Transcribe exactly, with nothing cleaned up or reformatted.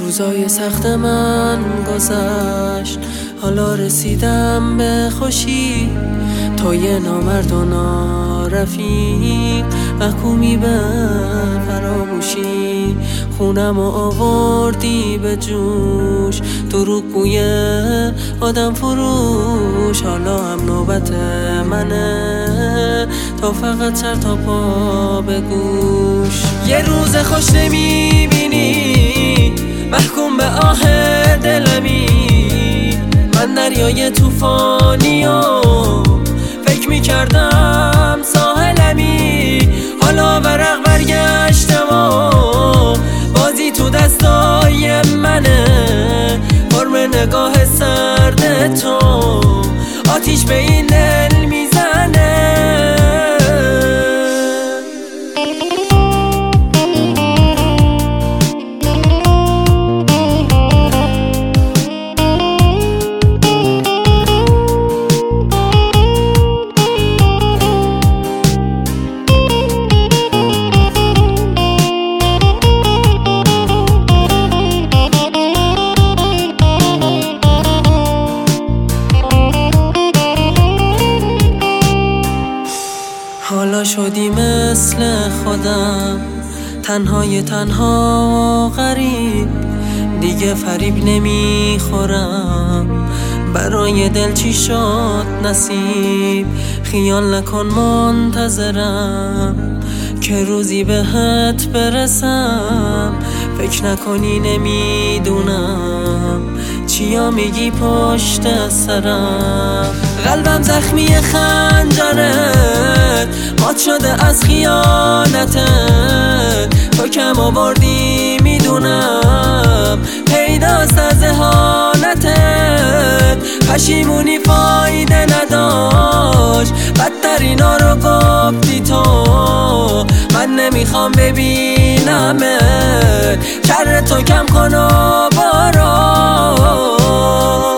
روزای سخت من گذشت، حالا رسیدم به خوشی. تو یه نامرد و نارفیق، محکومی به فراموشی. خونم و آوردی به جوش، دروغگوی آدم فروش. حالا هم نوبت منه، تا فقط سر تا پا به گوش. یه روز خوش نمیبینی، محکوم به آه دلمی. من دریای توفانی و فکر میکردم ساحلمی. حالا ورق برگشتم و بازی تو دستای منه. فرم نگاه سرد تو آتیش به این دل میزنه. حالا شدی مثل خودم، تنهای تنها و غریب. دیگه فریب نمیخورم، برای دل چی شد نصیب. خیال نکن منتظرم که روزی بهت برسم. فکر نکنی نمیدونم چیا میگی پشت سرم. قلبم زخمی خنجرت، مات شده از خیانتت. تو کم آوردی میدونم، پیداست از اهانتت. پشیمونی فایده نداشت، بدتر اینا رو گفتی تو. من نمیخوام ببینمت، شر تو کم کن و برو.